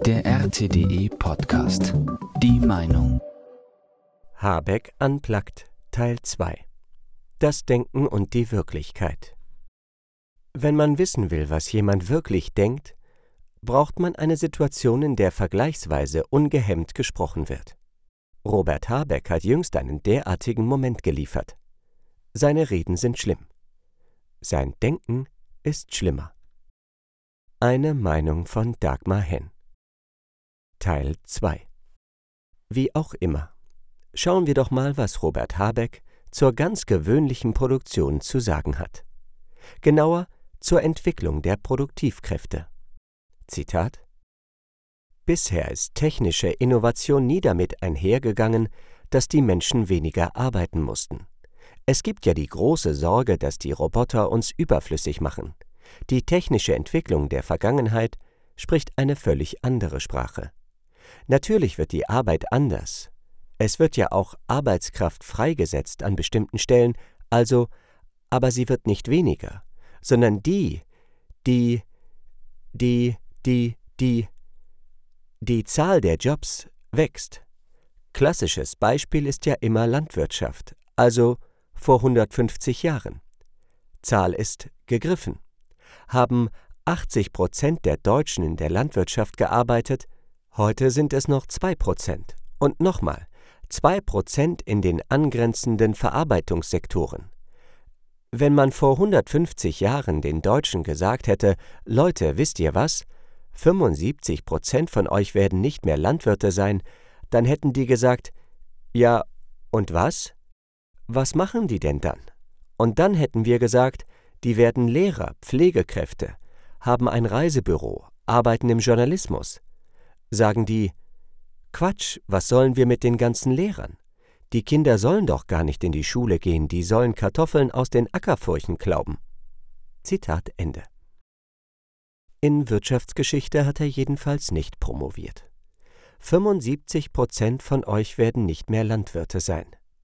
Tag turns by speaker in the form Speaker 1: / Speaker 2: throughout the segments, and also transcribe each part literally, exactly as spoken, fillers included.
Speaker 1: Der R T D E Podcast. Die Meinung.
Speaker 2: Habeck unplugged Teil zwei. Das Denken und die Wirklichkeit. Wenn man wissen will, was jemand wirklich denkt, braucht man eine Situation, in der vergleichsweise ungehemmt gesprochen wird. Robert Habeck hat jüngst einen derartigen Moment geliefert. Seine Reden sind schlimm. Sein Denken ist schlimmer. Eine Meinung von Dagmar Henn. Teil zwei. Wie auch immer. Schauen wir doch mal, was Robert Habeck zur ganz gewöhnlichen Produktion zu sagen hat. Genauer zur Entwicklung der Produktivkräfte. Zitat: Bisher ist technische Innovation nie damit einhergegangen, dass die Menschen weniger arbeiten mussten. Es gibt ja die große Sorge, dass die Roboter uns überflüssig machen. Die technische Entwicklung der Vergangenheit spricht eine völlig andere Sprache. Natürlich wird die Arbeit anders. Es wird ja auch Arbeitskraft freigesetzt an bestimmten Stellen, also, aber sie wird nicht weniger, sondern die, die, die, die, die, die Zahl der Jobs wächst. Klassisches Beispiel ist ja immer Landwirtschaft, also vor hundertfünfzig Jahren. Zahl ist gegriffen. Haben achtzig Prozent der Deutschen in der Landwirtschaft gearbeitet, heute sind es noch zwei Prozent. Und nochmal, zwei Prozent in den angrenzenden Verarbeitungssektoren. Wenn man vor hundertfünfzig Jahren den Deutschen gesagt hätte, Leute, wisst ihr was? fünfundsiebzig Prozent von euch werden nicht mehr Landwirte sein, dann hätten die gesagt, ja, und was? Was machen die denn dann? Und dann hätten wir gesagt, die werden Lehrer, Pflegekräfte, haben ein Reisebüro, arbeiten im Journalismus. Sagen die, Quatsch, was sollen wir mit den ganzen Lehrern? Die Kinder sollen doch gar nicht in die Schule gehen, die sollen Kartoffeln aus den Ackerfurchen klauben. Zitat Ende. In Wirtschaftsgeschichte hat er jedenfalls nicht promoviert. fünfundsiebzig Prozent von euch werden nicht mehr Landwirte sein.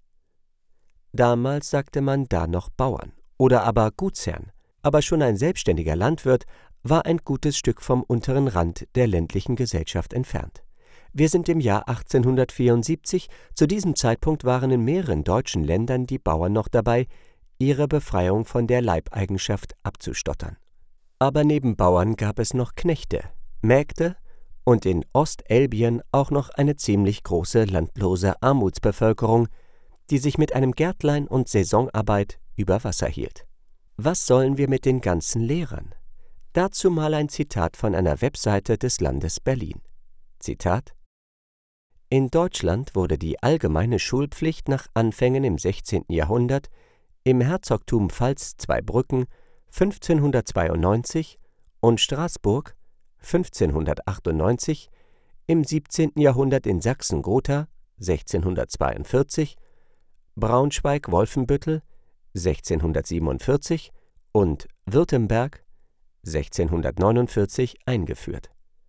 Speaker 2: Damals sagte man da noch Bauern oder aber Gutsherren, aber schon ein selbstständiger Landwirt war ein gutes Stück vom unteren Rand der ländlichen Gesellschaft entfernt. Wir sind im Jahr achtzehnhundertvierundsiebzig, zu diesem Zeitpunkt waren in mehreren deutschen Ländern die Bauern noch dabei, ihre Befreiung von der Leibeigenschaft abzustottern. Aber neben Bauern gab es noch Knechte, Mägde und in Ostelbien auch noch eine ziemlich große landlose Armutsbevölkerung, die sich mit einem Gärtlein und Saisonarbeit über Wasser hielt. Was sollen wir mit den ganzen Lehrern? Dazu mal ein Zitat von einer Webseite des Landes Berlin. Zitat: In Deutschland wurde die allgemeine Schulpflicht nach Anfängen im sechzehnten Jahrhundert im Herzogtum Pfalz-Zweibrücken fünfzehnhundertzweiundneunzig und Straßburg fünfzehnhundertachtundneunzig, im siebzehnten Jahrhundert in Sachsen-Gotha sechzehnhundertzweiundvierzig, Braunschweig-Wolfenbüttel sechzehnhundertsiebenundvierzig und Württemberg sechzehnhundertneunundvierzig eingeführt.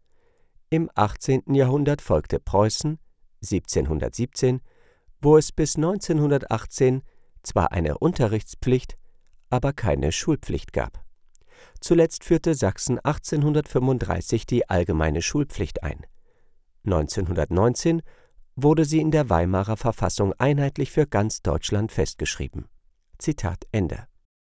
Speaker 2: Im achtzehnten Jahrhundert folgte Preußen siebzehnhundertsiebzehn, wo es bis neunzehnhundertachtzehn zwar eine Unterrichtspflicht, aber keine Schulpflicht gab. Zuletzt führte Sachsen achtzehnhundertfünfunddreißig die allgemeine Schulpflicht ein. neunzehnhundertneunzehn wurde sie in der Weimarer Verfassung einheitlich für ganz Deutschland festgeschrieben. Zitat Ende.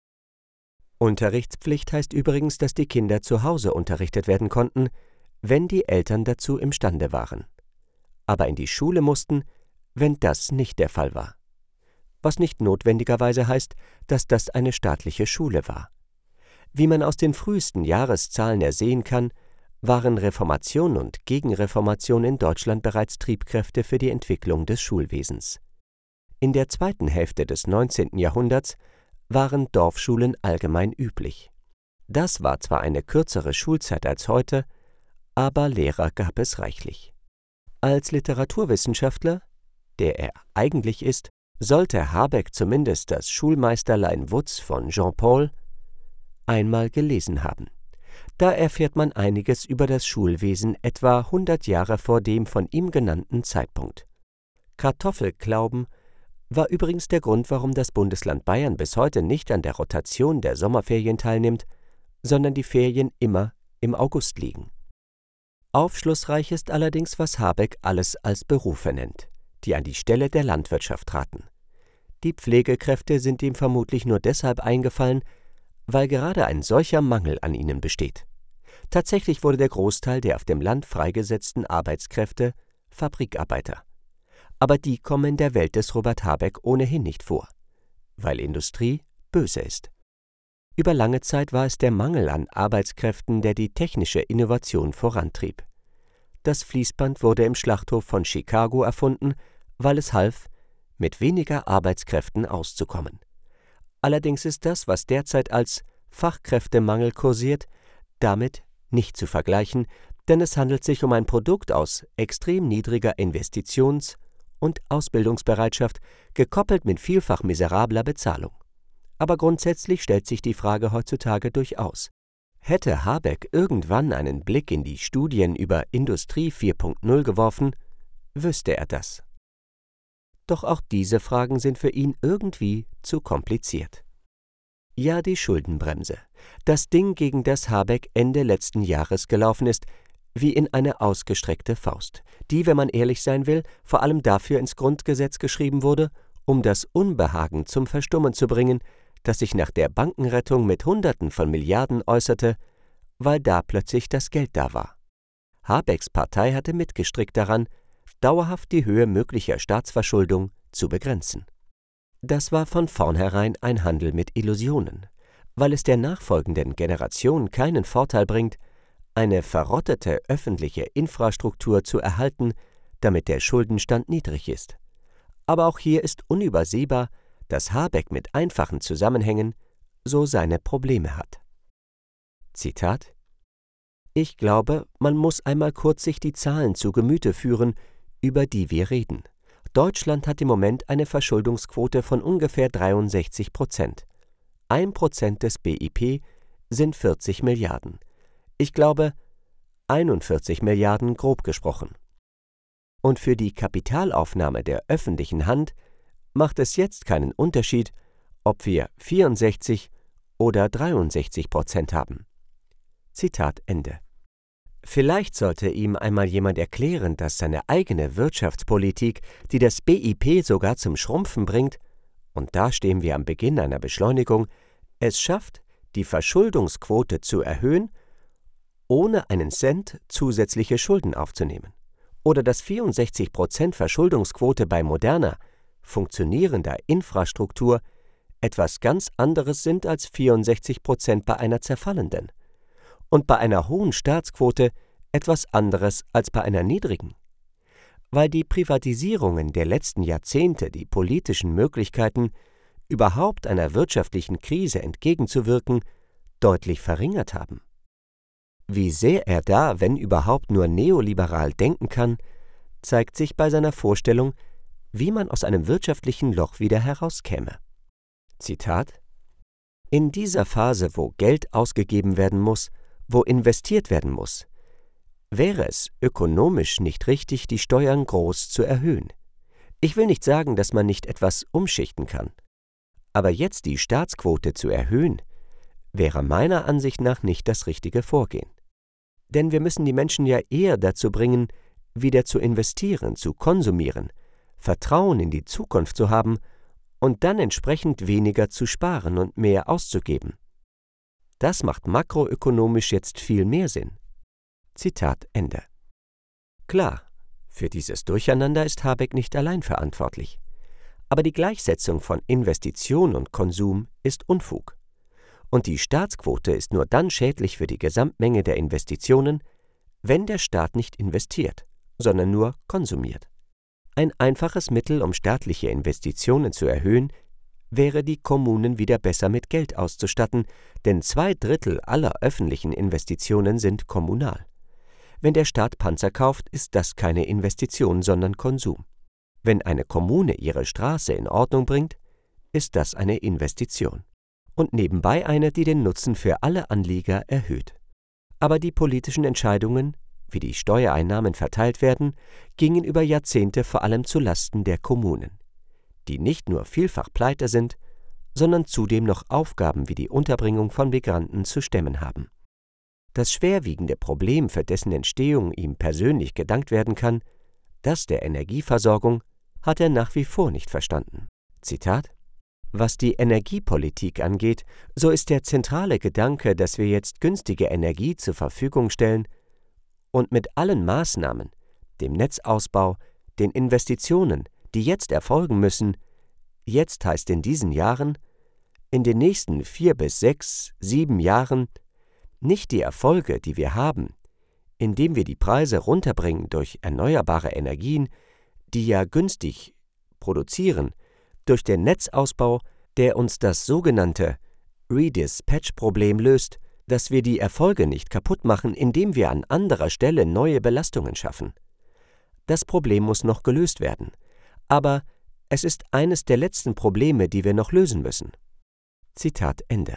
Speaker 2: Unterrichtspflicht heißt übrigens, dass die Kinder zu Hause unterrichtet werden konnten, wenn die Eltern dazu imstande waren. Aber in die Schule mussten, wenn das nicht der Fall war. Was nicht notwendigerweise heißt, dass das eine staatliche Schule war. Wie man aus den frühesten Jahreszahlen ersehen kann, waren Reformation und Gegenreformation in Deutschland bereits Triebkräfte für die Entwicklung des Schulwesens. In der zweiten Hälfte des neunzehnten Jahrhunderts waren Dorfschulen allgemein üblich. Das war zwar eine kürzere Schulzeit als heute, aber Lehrer gab es reichlich. Als Literaturwissenschaftler, der er eigentlich ist, sollte Habeck zumindest das Schulmeisterlein Wutz von Jean Paul einmal gelesen haben. Da erfährt man einiges über das Schulwesen etwa hundert Jahre vor dem von ihm genannten Zeitpunkt. Kartoffelklauben war übrigens der Grund, warum das Bundesland Bayern bis heute nicht an der Rotation der Sommerferien teilnimmt, sondern die Ferien immer im August liegen. Aufschlussreich ist allerdings, was Habeck alles als Berufe nennt, die an die Stelle der Landwirtschaft traten. Die Pflegekräfte sind ihm vermutlich nur deshalb eingefallen, weil gerade ein solcher Mangel an ihnen besteht. Tatsächlich wurde der Großteil der auf dem Land freigesetzten Arbeitskräfte Fabrikarbeiter. Aber die kommen in der Welt des Robert Habeck ohnehin nicht vor, weil Industrie böse ist. Über lange Zeit war es der Mangel an Arbeitskräften, der die technische Innovation vorantrieb. Das Fließband wurde im Schlachthof von Chicago erfunden, weil es half, mit weniger Arbeitskräften auszukommen. Allerdings ist das, was derzeit als Fachkräftemangel kursiert, damit nicht zu vergleichen, denn es handelt sich um ein Produkt aus extrem niedriger Investitions- und Ausbildungsbereitschaft, gekoppelt mit vielfach miserabler Bezahlung. Aber grundsätzlich stellt sich die Frage heutzutage durchaus: Hätte Habeck irgendwann einen Blick in die Studien über Industrie vier Punkt null geworfen, wüsste er das. Doch auch diese Fragen sind für ihn irgendwie zu kompliziert. Ja, die Schuldenbremse, das Ding, gegen das Habeck Ende letzten Jahres gelaufen ist, wie in eine ausgestreckte Faust, die, wenn man ehrlich sein will, vor allem dafür ins Grundgesetz geschrieben wurde, um das Unbehagen zum Verstummen zu bringen, das sich nach der Bankenrettung mit Hunderten von Milliarden äußerte, weil da plötzlich das Geld da war. Habecks Partei hatte mitgestrickt daran, dauerhaft die Höhe möglicher Staatsverschuldung zu begrenzen. Das war von vornherein ein Handel mit Illusionen, weil es der nachfolgenden Generation keinen Vorteil bringt, eine verrottete öffentliche Infrastruktur zu erhalten, damit der Schuldenstand niedrig ist. Aber auch hier ist unübersehbar, dass Habeck mit einfachen Zusammenhängen so seine Probleme hat. Zitat: Ich glaube, man muss einmal kurz sich die Zahlen zu Gemüte führen, über die wir reden. Deutschland hat im Moment eine Verschuldungsquote von ungefähr dreiundsechzig Prozent. Ein Prozent des B I P sind vierzig Milliarden. Ich glaube, einundvierzig Milliarden grob gesprochen. Und für die Kapitalaufnahme der öffentlichen Hand macht es jetzt keinen Unterschied, ob wir vierundsechzig oder dreiundsechzig Prozent haben. Zitat Ende. Vielleicht sollte ihm einmal jemand erklären, dass seine eigene Wirtschaftspolitik, die das B I P sogar zum Schrumpfen bringt, und da stehen wir am Beginn einer Beschleunigung, es schafft, die Verschuldungsquote zu erhöhen, ohne einen Cent zusätzliche Schulden aufzunehmen. Oder dass vierundsechzig Prozent Verschuldungsquote bei moderner, funktionierender Infrastruktur etwas ganz anderes sind als vierundsechzig Prozent bei einer zerfallenden. Und bei einer hohen Staatsquote etwas anderes als bei einer niedrigen. Weil die Privatisierungen der letzten Jahrzehnte die politischen Möglichkeiten, überhaupt einer wirtschaftlichen Krise entgegenzuwirken, deutlich verringert haben. Wie sehr er da, wenn überhaupt, nur neoliberal denken kann, zeigt sich bei seiner Vorstellung, wie man aus einem wirtschaftlichen Loch wieder herauskäme. Zitat: In dieser Phase, wo Geld ausgegeben werden muss, wo investiert werden muss, wäre es ökonomisch nicht richtig, die Steuern groß zu erhöhen. Ich will nicht sagen, dass man nicht etwas umschichten kann. Aber jetzt die Staatsquote zu erhöhen, wäre meiner Ansicht nach nicht das richtige Vorgehen. Denn wir müssen die Menschen ja eher dazu bringen, wieder zu investieren, zu konsumieren, Vertrauen in die Zukunft zu haben und dann entsprechend weniger zu sparen und mehr auszugeben. Das macht makroökonomisch jetzt viel mehr Sinn. Zitat Ende. Klar, für dieses Durcheinander ist Habeck nicht allein verantwortlich. Aber die Gleichsetzung von Investition und Konsum ist Unfug. Und die Staatsquote ist nur dann schädlich für die Gesamtmenge der Investitionen, wenn der Staat nicht investiert, sondern nur konsumiert. Ein einfaches Mittel, um staatliche Investitionen zu erhöhen, wäre, die Kommunen wieder besser mit Geld auszustatten, denn zwei Drittel aller öffentlichen Investitionen sind kommunal. Wenn der Staat Panzer kauft, ist das keine Investition, sondern Konsum. Wenn eine Kommune ihre Straße in Ordnung bringt, ist das eine Investition. Und nebenbei eine, die den Nutzen für alle Anlieger erhöht. Aber die politischen Entscheidungen, wie die Steuereinnahmen verteilt werden, gingen über Jahrzehnte vor allem zu Lasten der Kommunen, die nicht nur vielfach pleite sind, sondern zudem noch Aufgaben wie die Unterbringung von Migranten zu stemmen haben. Das schwerwiegende Problem, für dessen Entstehung ihm persönlich gedankt werden kann, das der Energieversorgung, hat er nach wie vor nicht verstanden. Zitat: Was die Energiepolitik angeht, so ist der zentrale Gedanke, dass wir jetzt günstige Energie zur Verfügung stellen und mit allen Maßnahmen, dem Netzausbau, den Investitionen, die jetzt erfolgen müssen, jetzt heißt in diesen Jahren, in den nächsten vier bis sechs, sieben Jahren, nicht die Erfolge, die wir haben, indem wir die Preise runterbringen durch erneuerbare Energien, die ja günstig produzieren, durch den Netzausbau, der uns das sogenannte Redispatch-Problem löst, dass wir die Erfolge nicht kaputt machen, indem wir an anderer Stelle neue Belastungen schaffen. Das Problem muss noch gelöst werden, aber es ist eines der letzten Probleme, die wir noch lösen müssen. Zitat Ende.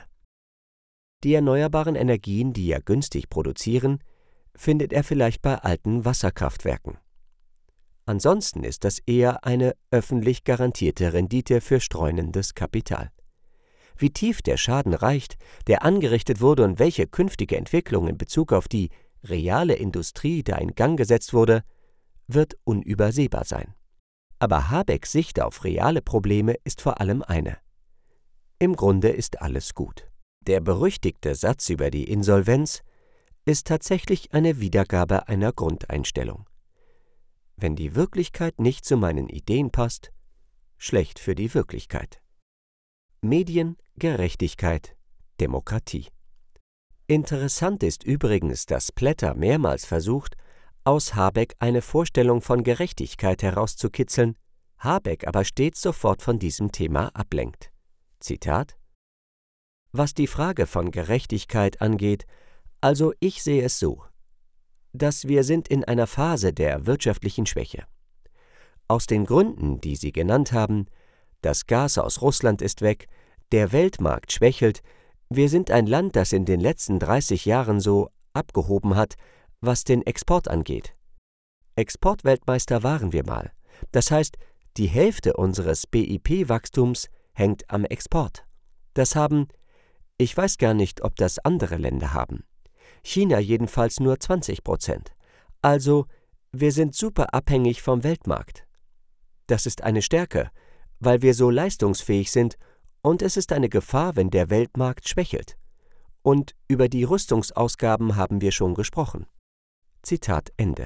Speaker 2: Die erneuerbaren Energien, die ja günstig produzieren, findet er vielleicht bei alten Wasserkraftwerken. Ansonsten ist das eher eine öffentlich garantierte Rendite für streunendes Kapital. Wie tief der Schaden reicht, der angerichtet wurde und welche künftige Entwicklung in Bezug auf die reale Industrie da in Gang gesetzt wurde, wird unübersehbar sein. Aber Habecks Sicht auf reale Probleme ist vor allem eine: Im Grunde ist alles gut. Der berüchtigte Satz über die Insolvenz ist tatsächlich eine Wiedergabe einer Grundeinstellung. Wenn die Wirklichkeit nicht zu meinen Ideen passt, schlecht für die Wirklichkeit. Medien, Gerechtigkeit, Demokratie. Interessant ist übrigens, dass Plätter mehrmals versucht, aus Habeck eine Vorstellung von Gerechtigkeit herauszukitzeln, Habeck aber stets sofort von diesem Thema ablenkt. Zitat: Was die Frage von Gerechtigkeit angeht, also ich sehe es so, dass wir sind in einer Phase der wirtschaftlichen Schwäche. Aus den Gründen, die Sie genannt haben, das Gas aus Russland ist weg, der Weltmarkt schwächelt, wir sind ein Land, das in den letzten dreißig Jahren so abgehoben hat, was den Export angeht. Exportweltmeister waren wir mal. Das heißt, die Hälfte unseres B I P-Wachstums hängt am Export. Das haben, ich weiß gar nicht, ob das andere Länder haben. China jedenfalls nur zwanzig Prozent. Also, wir sind super abhängig vom Weltmarkt. Das ist eine Stärke, weil wir so leistungsfähig sind, und es ist eine Gefahr, wenn der Weltmarkt schwächelt. Und über die Rüstungsausgaben haben wir schon gesprochen. Zitat Ende.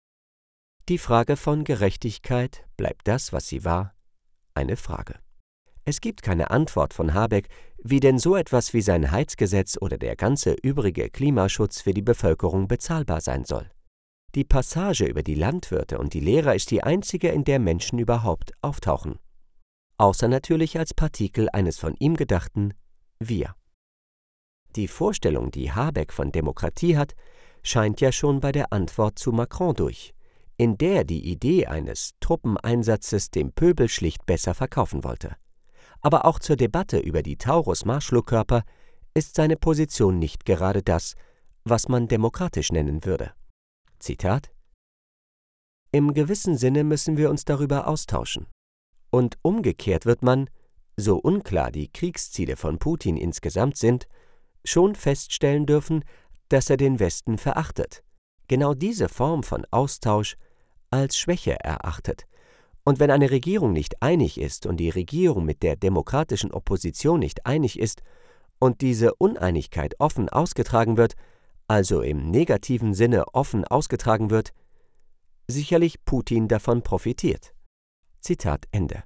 Speaker 2: Die Frage von Gerechtigkeit bleibt das, was sie war, eine Frage. Es gibt keine Antwort von Habeck, wie denn so etwas wie sein Heizgesetz oder der ganze übrige Klimaschutz für die Bevölkerung bezahlbar sein soll. Die Passage über die Landwirte und die Lehrer ist die einzige, in der Menschen überhaupt auftauchen. Außer natürlich als Partikel eines von ihm gedachten Wir. Die Vorstellung, die Habeck von Demokratie hat, scheint ja schon bei der Antwort zu Macron durch, in der er die Idee eines Truppeneinsatzes dem Pöbel schlicht besser verkaufen wollte. Aber auch zur Debatte über die Taurus-Marschflugkörper ist seine Position nicht gerade das, was man demokratisch nennen würde. Zitat: Im gewissen Sinne müssen wir uns darüber austauschen. Und umgekehrt wird man, so unklar die Kriegsziele von Putin insgesamt sind, schon feststellen dürfen, dass er den Westen verachtet, genau diese Form von Austausch als Schwäche erachtet. Und wenn eine Regierung nicht einig ist und die Regierung mit der demokratischen Opposition nicht einig ist und diese Uneinigkeit offen ausgetragen wird, also im negativen Sinne offen ausgetragen wird, sicherlich Putin davon profitiert. Zitat Ende.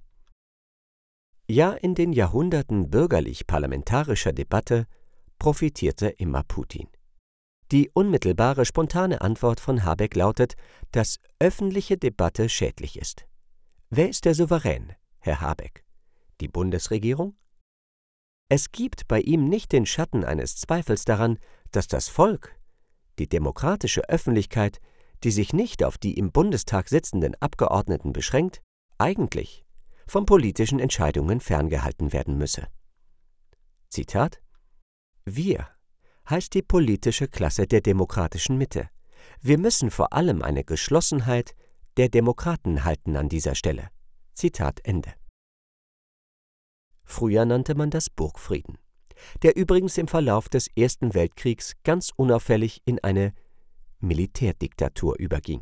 Speaker 2: Ja, in den Jahrhunderten bürgerlich-parlamentarischer Debatte profitierte immer Putin. Die unmittelbare, spontane Antwort von Habeck lautet, dass öffentliche Debatte schädlich ist. Wer ist der Souverän, Herr Habeck? Die Bundesregierung? Es gibt bei ihm nicht den Schatten eines Zweifels daran, dass das Volk, die demokratische Öffentlichkeit, die sich nicht auf die im Bundestag sitzenden Abgeordneten beschränkt, eigentlich von politischen Entscheidungen ferngehalten werden müsse. Zitat: Wir heißt die politische Klasse der demokratischen Mitte. Wir müssen vor allem eine Geschlossenheit der Demokraten halten an dieser Stelle. Zitat Ende. Früher nannte man das Burgfrieden. der übrigens im Verlauf des Ersten Weltkriegs ganz unauffällig in eine Militärdiktatur überging.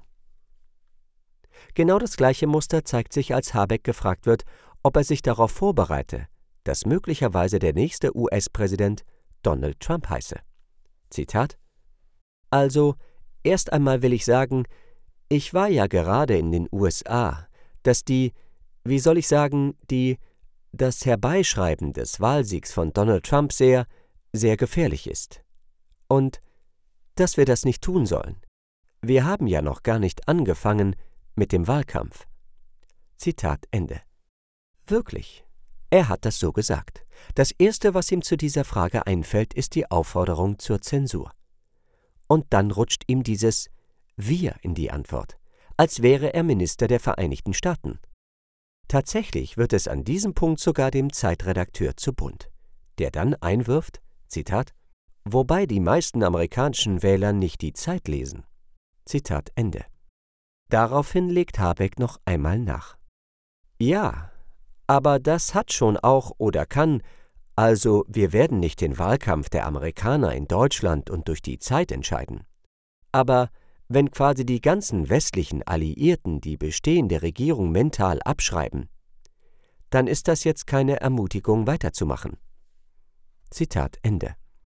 Speaker 2: Genau das gleiche Muster zeigt sich, als Habeck gefragt wird, ob er sich darauf vorbereite, dass möglicherweise der nächste U S-Präsident Donald Trump heiße. Zitat: Also, erst einmal will ich sagen, ich war ja gerade in den U S A, dass die, wie soll ich sagen, die, das Herbeischreiben des Wahlsiegs von Donald Trump sehr, sehr gefährlich ist. Und dass wir das nicht tun sollen. Wir haben ja noch gar nicht angefangen mit dem Wahlkampf. Zitat Ende. Wirklich, er hat das so gesagt. Das Erste, was ihm zu dieser Frage einfällt, ist die Aufforderung zur Zensur. Und dann rutscht ihm dieses Wir in die Antwort, als wäre er Minister der Vereinigten Staaten. Tatsächlich wird es an diesem Punkt sogar dem Zeitredakteur zu bunt, der dann einwirft, Zitat, wobei die meisten amerikanischen Wähler nicht die Zeit lesen. Zitat Ende. Daraufhin legt Habeck noch einmal nach. Ja, aber das hat schon auch oder kann, also wir werden nicht den Wahlkampf der Amerikaner in Deutschland und durch die Zeit entscheiden. Aber wenn quasi die ganzen westlichen Alliierten die bestehende Regierung mental abschreiben, dann ist das jetzt keine Ermutigung weiterzumachen. Zitat Ende.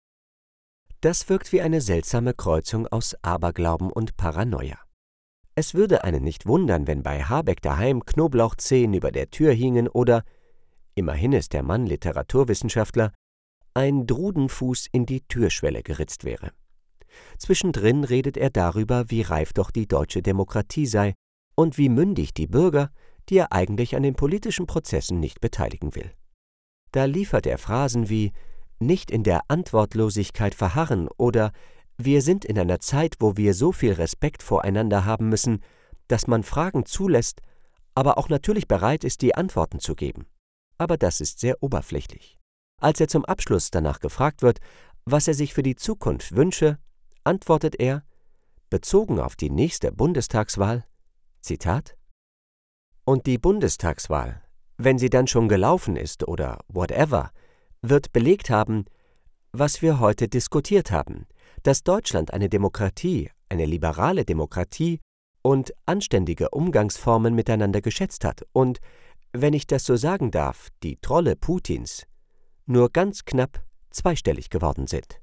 Speaker 2: Das wirkt wie eine seltsame Kreuzung aus Aberglauben und Paranoia. Es würde einen nicht wundern, wenn bei Habeck daheim Knoblauchzehen über der Tür hingen oder, immerhin ist der Mann Literaturwissenschaftler, ein Drudenfuß in die Türschwelle geritzt wäre. Zwischendrin redet er darüber, wie reif doch die deutsche Demokratie sei und wie mündig die Bürger, die er eigentlich an den politischen Prozessen nicht beteiligen will. Da liefert er Phrasen wie »nicht in der Antwortlosigkeit verharren« oder »wir sind in einer Zeit, wo wir so viel Respekt voreinander haben müssen, dass man Fragen zulässt, aber auch natürlich bereit ist, die Antworten zu geben.« Aber das ist sehr oberflächlich. Als er zum Abschluss danach gefragt wird, was er sich für die Zukunft wünsche, antwortet er, bezogen auf die nächste Bundestagswahl, Zitat, »Und die Bundestagswahl, wenn sie dann schon gelaufen ist oder whatever, wird belegt haben, was wir heute diskutiert haben, dass Deutschland eine Demokratie, eine liberale Demokratie und anständige Umgangsformen miteinander geschätzt hat und, wenn ich das so sagen darf, die Trolle Putins nur ganz knapp zweistellig geworden sind.«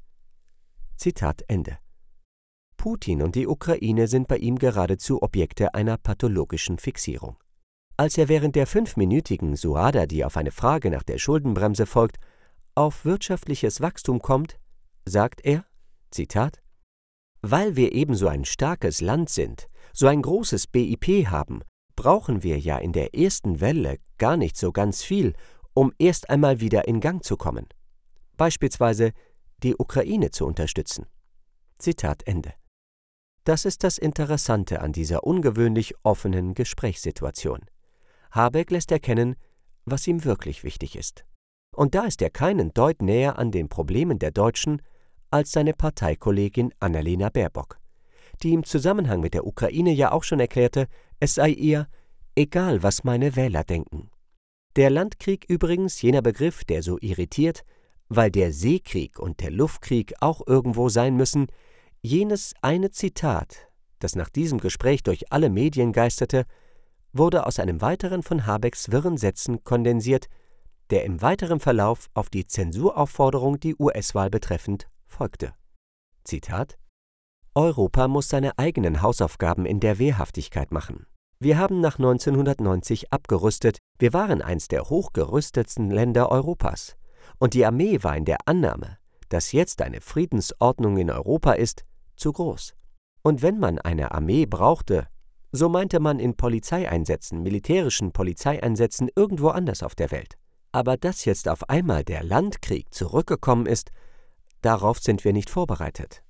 Speaker 2: Zitat Ende. Putin und die Ukraine sind bei ihm geradezu Objekte einer pathologischen Fixierung. Als er während der fünfminütigen Suada, die auf eine Frage nach der Schuldenbremse folgt, auf wirtschaftliches Wachstum kommt, sagt er, Zitat, »Weil wir eben so ein starkes Land sind, so ein großes B I P haben, brauchen wir ja in der ersten Welle gar nicht so ganz viel, um erst einmal wieder in Gang zu kommen. Beispielsweise die Ukraine zu unterstützen.« Zitat Ende. Das ist das Interessante an dieser ungewöhnlich offenen Gesprächssituation. Habeck lässt erkennen, was ihm wirklich wichtig ist. Und da ist er keinen Deut näher an den Problemen der Deutschen als seine Parteikollegin Annalena Baerbock, die im Zusammenhang mit der Ukraine ja auch schon erklärte, es sei ihr egal, was meine Wähler denken. Der Landkrieg übrigens jener Begriff, der so irritiert, weil der Seekrieg und der Luftkrieg auch irgendwo sein müssen, jenes eine Zitat, das nach diesem Gespräch durch alle Medien geisterte, wurde aus einem weiteren von Habecks wirren Sätzen kondensiert, der im weiteren Verlauf auf die Zensuraufforderung die U S-Wahl betreffend folgte. Zitat: Europa muss seine eigenen Hausaufgaben in der Wehrhaftigkeit machen. Wir haben nach neunzehnhundertneunzig abgerüstet, wir waren eins der hochgerüstetsten Länder Europas. Und die Armee war in der Annahme, dass jetzt eine Friedensordnung in Europa ist, zu groß. Und wenn man eine Armee brauchte, so meinte man in Polizeieinsätzen, militärischen Polizeieinsätzen irgendwo anders auf der Welt. Aber dass jetzt auf einmal der Landkrieg zurückgekommen ist, darauf sind wir nicht vorbereitet.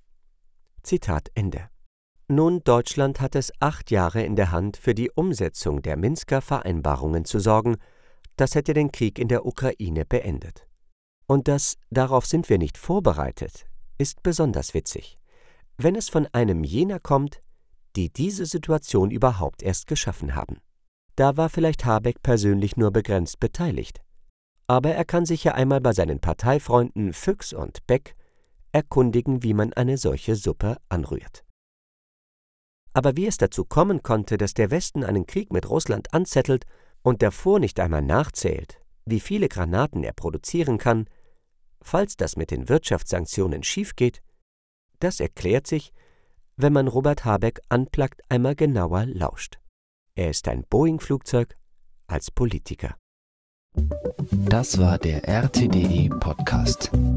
Speaker 2: Zitat Ende. Nun, Deutschland hat es acht Jahre in der Hand, für die Umsetzung der Minsker Vereinbarungen zu sorgen. Das hätte den Krieg in der Ukraine beendet. Und das »darauf sind wir nicht vorbereitet« ist besonders witzig, wenn es von einem jener kommt, die diese Situation überhaupt erst geschaffen haben. Da war vielleicht Habeck persönlich nur begrenzt beteiligt. Aber er kann sich ja einmal bei seinen Parteifreunden Füchs und Beck erkundigen, wie man eine solche Suppe anrührt. Aber wie es dazu kommen konnte, dass der Westen einen Krieg mit Russland anzettelt und davor nicht einmal nachzählt, wie viele Granaten er produzieren kann, falls das mit den Wirtschaftssanktionen schief geht, das erklärt sich, wenn man Robert Habeck Unplugged einmal genauer lauscht. Er ist ein Boeing-Flugzeug als Politiker.
Speaker 1: Das war der R T D E Podcast.